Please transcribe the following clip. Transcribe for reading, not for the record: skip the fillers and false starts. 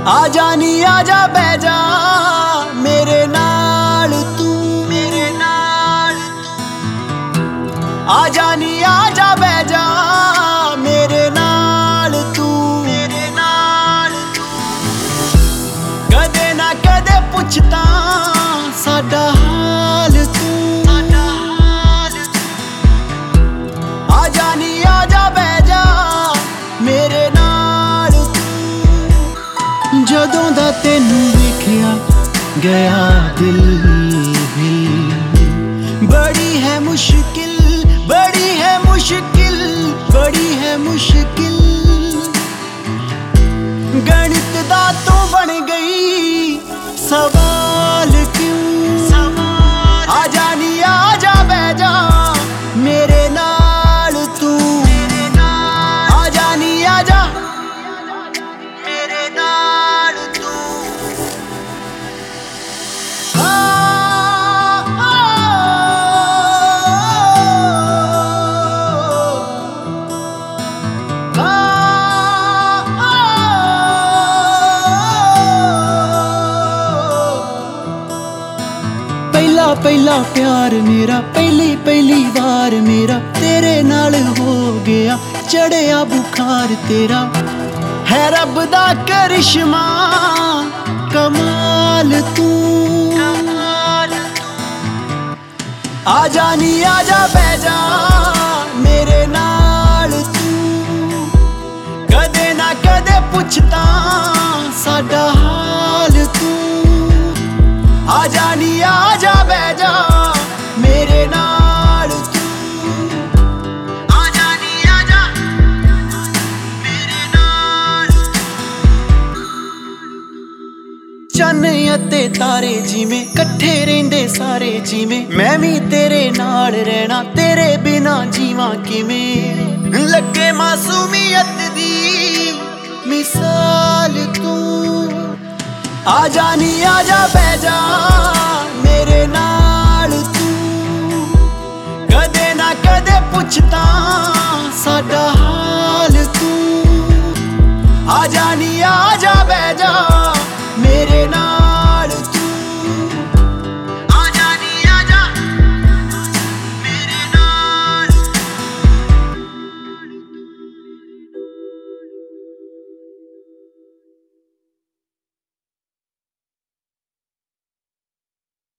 आजा नी आजा बह जा मेरे नाल तू, मेरे नाल आजा नी आजा बह जा मेरे नाल तू, मेरे नाल कदे ना कदे पुछता साडा हाल तू, साडा हाल आजा नी आजा बह जा मेरे नाल तू। जदों दा तैनू वेखिया गया दिल हिल, बड़ी है मुश्किल, बड़ी है मुश्किल, बड़ी है मुश्किल गणित दा तू बन गई सवाल क्यों, सवाल आजा नी आजा बह जा मेरे नाल तू, मेरे नाल आजा नी आजा मेरे नाल तू। पहला पहला प्यार मेरा, पहली पहली बार मेरा तेरे नाल हो गया, चढ़िया बुखार तेरा है रब दा करिश्मा कमाल तू, कमाल आजा नी आजा बह जा मेरे नाल तू, कदे ना कदे पुछता साडा हाल तू, आजा नी आजा बह जा मेरे नाल तू, आजा नी आजा मेरे नाल। चन्न अते तारे जिवें कट्ठे रहिंदे सारे जिवें, मैं भी तेरे नाल रहना तेरे बिना जीवां किवें, लगे मासूमियत दी मिसाल तू, आजा नी आजा बह जा मेरे नाल।